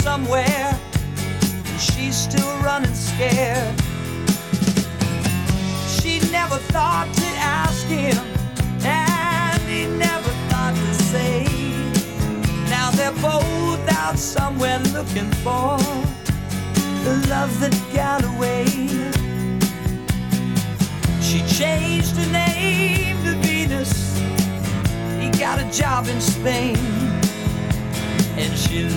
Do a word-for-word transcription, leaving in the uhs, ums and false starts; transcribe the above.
somewhere, and she's still running scared. She never thought to ask him, and he never thought to say. Now they're both out somewhere looking for the love that got away. She changed her name to Venus. He got a job in Spain, and she